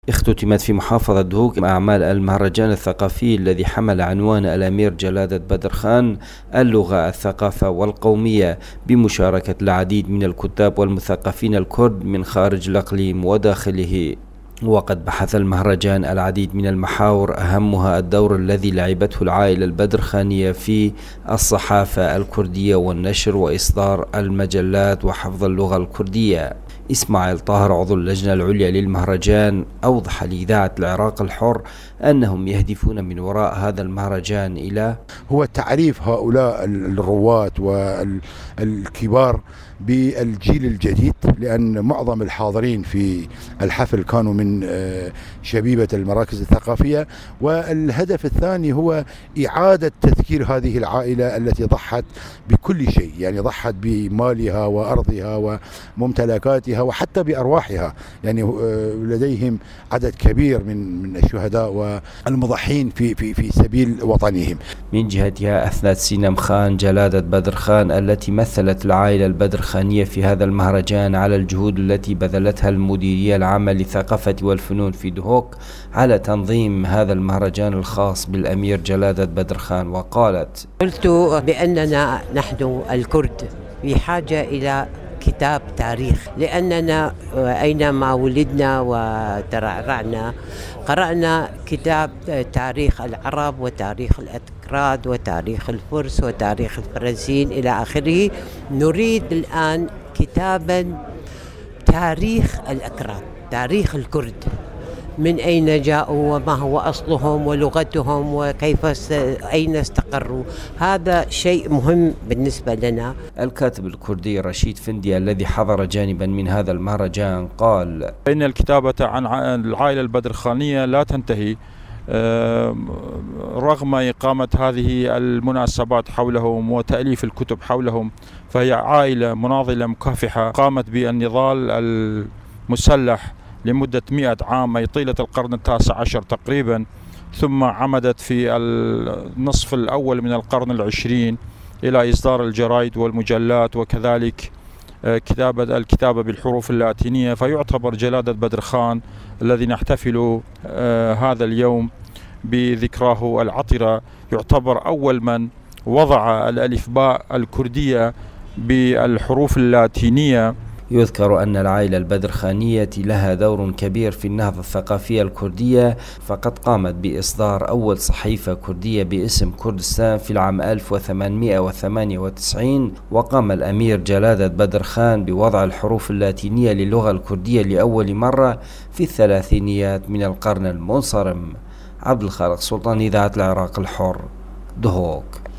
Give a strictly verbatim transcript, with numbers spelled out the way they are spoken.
اختتمت في محافظة دهوك أعمال المهرجان الثقافي الذي حمل عنوان الأمير جلادة بدر خان اللغة، الثقافة والقومية، بمشاركة العديد من الكتاب والمثقفين الكرد من خارج الإقليم وداخله. وقد بحث المهرجان العديد من المحاور، أهمها الدور الذي لعبته العائلة البدرخانية في الصحافة الكردية والنشر وإصدار المجلات وحفظ اللغة الكردية. إسماعيل طاهر عضو اللجنة العليا للمهرجان أوضح لإذاعة العراق الحر أنهم يهدفون من وراء هذا المهرجان إلى هو تعريف هؤلاء الرواد والكبار بالجيل الجديد، لأن معظم الحاضرين في الحفل كانوا من شبيبة المراكز الثقافية. والهدف الثاني هو إعادة تذكير هذه العائلة التي ضحت بكل شيء، يعني ضحت بمالها وأرضها وممتلكاتها وحتى بأرواحها، يعني لديهم عدد كبير من من الشهداء والمضحين في في في سبيل وطنهم. من جهتها أثنت سينم خان جلادة بدر خان التي مثلت العائلة البدرخانية في هذا المهرجان على الجهود التي بذلتها المديرية العامة للثقافة والفنون في دهوك على تنظيم هذا المهرجان الخاص بالأمير جلادة بدر خان. وقالت: قلت بأننا نحن الكرد بحاجة إلى كتاب تاريخ، لأننا أينما ولدنا وترعرعنا قرأنا كتاب تاريخ العرب وتاريخ الأكراد وتاريخ الفرس وتاريخ الفرنسيين إلى آخره. نريد الآن كتابا تاريخ الأكراد، تاريخ الكرد، من أين جاءوا وما هو أصلهم ولغتهم وكيف أين استقروا. هذا شيء مهم بالنسبة لنا. الكاتب الكردي رشيد فندي الذي حضر جانبا من هذا المهرجان قال: إن الكتابة عن العائلة البدرخانية لا تنتهي رغم إقامة هذه المناسبات حولهم وتأليف الكتب حولهم، فهي عائلة مناضلة مكافحة قامت بالنضال المسلح لمدة مئة عام، أي طيلة القرن التاسع عشر تقريبا، ثم عمدت في النصف الأول من القرن العشرين إلى إصدار الجرائد والمجلات وكذلك كتابة الكتابة بالحروف اللاتينية. فيعتبر جلادة بدر خان الذي نحتفل هذا اليوم بذكراه العطرة يعتبر أول من وضع الألفباء الكردية بالحروف اللاتينية. يذكر أن العائلة البدرخانية لها دور كبير في النهضة الثقافية الكردية، فقد قامت بإصدار أول صحيفة كردية باسم كردستان في العام ألف وثمانمئة وثمانية وتسعين، وقام الأمير جلادة بدر خان بوضع الحروف اللاتينية للغة الكردية لأول مرة في الثلاثينيات من القرن المنصرم. عبد الخالق سلطان، إذاعة العراق الحر، دهوك.